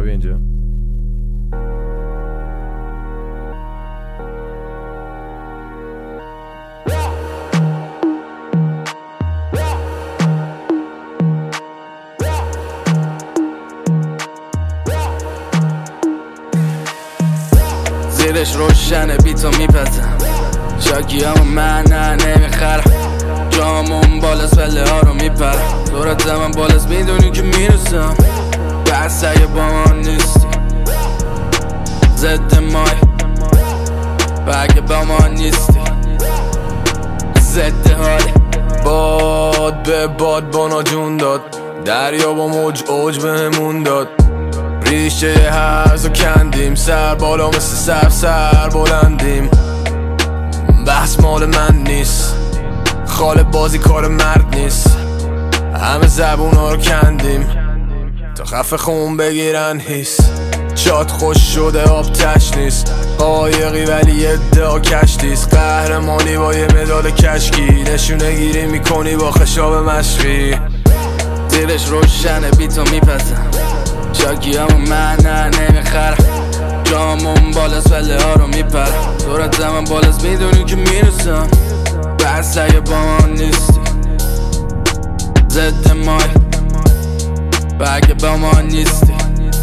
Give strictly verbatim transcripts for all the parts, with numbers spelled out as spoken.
به اینجا. زیرش روشنه بیتو میپزم، شاکی همون من نه نمیخرم، جامون بالاست وله ها رو میپرم، دورت زمان بالاست میدونی که میرسم، بس اگه با ما نیستی ضد مای، و اگه با ما نیستی ضد حالی. باد به باد بانا جون داد، دریا با موج اوج بهمون داد، ریشه هرزو کندیم، سر بالا مثل سر سر بلندیم. بحث مال من نیست، خاله بازی کار مرد نیست، همه زبون ها رو کندیم تا خفه خون بگیرن هیس. چات خوش شده آب تش نیست، قایقی ولی ادعا کشتیست، قهرمانی با یه مدال کشکی، نشونه گیری میکنی با خشاب مشقی. زیرش روشنه بیتو میپزم، شاکی همون من نه نمیخرم، جامون بالاست وله ها رو میپرم، دورت زمان بالاست میدونی که میرسم، بس اگه با ما نیستی ضد مای، و اگه با ما نیستی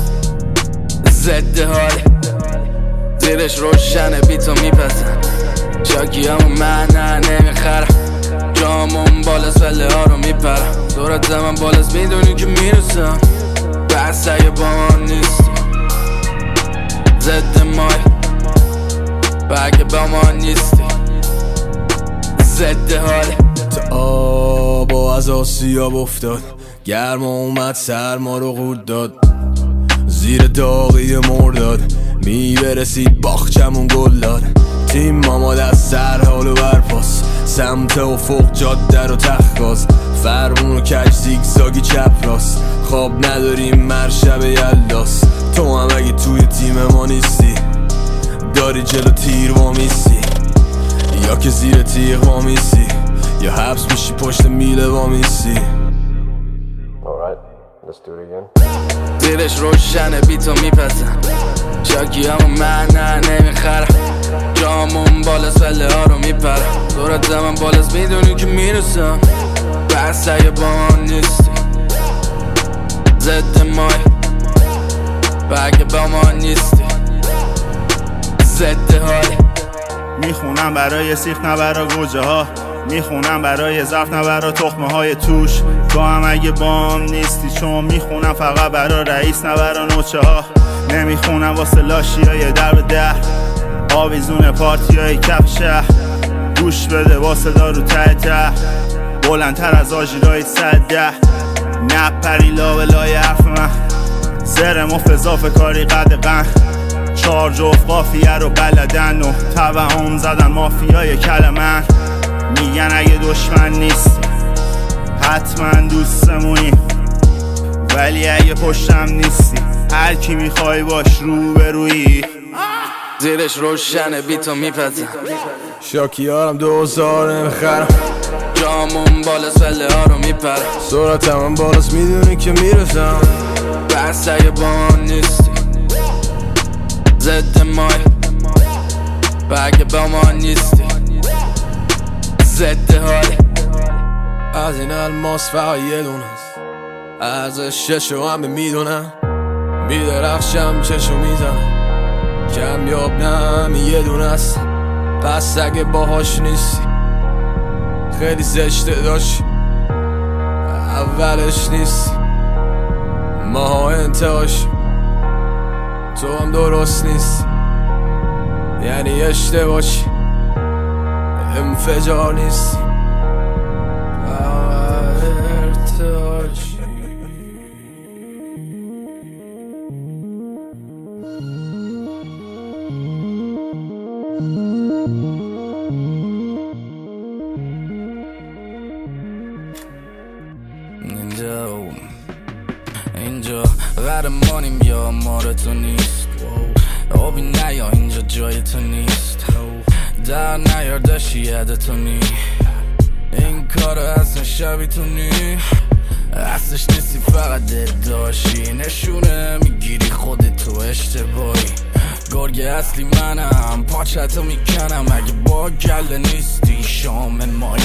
ضد حالی. زیرش روشنه بیتو میپزم، شاکی همون من نه نمیخرم، جامون بالاست وله ها رو میپرم، دورت زمان بالاست میدونی که میرسم، بس اگه با ما نیستی ضد مای، و اگه با ما نیستی ضد حالی. تا آب و از آسیاب افتاد، گرم اومد سرما رو قورت داد، زیر داغی مرداد میبرسید باخچمون گل داد. تیم ماما دست سر حال و برپاس، سمت افق جاده رو تخت، فرمون و کج زیگزاگی چپ راست، خواب نداریم مرشب یلداس. تو هم اگه توی تیم ما نیستی داری جلو تیر وامیستی، یا که زیر تیغ وامیستی، یا حبس میشی پشت میله وامیستی. زیرش روشنه بیتو میپزم، شاکی همون من نه نمیخرم، جامون بالاست وله ها رو میپرم، دورت زمان بالاست میدونی که میرسم، بس اگه با ما نیستی ضد مای، و اگه با ما نیستی ضد حالی. میخونم برای سیخ نه برا گوجه ها، میخونم برای ظرف نه برا تخمه های توش، تو هم اگه بام نیستی، چون میخونم فقط برا رئیس نه برا نوچه ها، نمیخونم واسه لاشی های در به ده، آویزون پارتی های کف شهر، گوش بده واسه دارو ته ته، بلندتر از آژیرهای صده، نپری لا لای حرف من، زرم و فضاف کاری قدقن، چار جفت قافیه رو بلدن و توهم زدن مافیای کلمن، میگن اگه دشمن نیست حتما دوستمونی، ولی اگه پشتم نیستی هر کی میخوای باش رو به روی. زیرش روشنه بیتو میپزم، شاکی هارم دوزار نمیخرم، جامون بالاست وله ها رو میپرم، سرعتم هم بالاست میدونی که میرسم، بس اگه با ما نیستی ضد مای، و اگه با ما نیستی ضد حالی. از این الماس فقط یه دونست، ازش ششو همه میدونم، میدرخشم چشو میزنم، کمیاب نه یه دونست، پس اگه باهاش نیستی خیلی زشته داشت، اولش نیستی ماها انتهاش، تو هم درست نیست یعنی اشتباهی، انفجار نیستی ارتاجی. اینجا اینجا قهرمانیم یا ماره تو نیست، آبی نیا اینجا جای تو نیست، در نیار داشتی یاد تو نی، این کار اصلا شبی تو نی، اصلش نیستی فقط داشی نشونه میگیری خودتو اشتباهی گرگ اصلی منم پاچتو میکنم اگه با گله نیستی شامل ما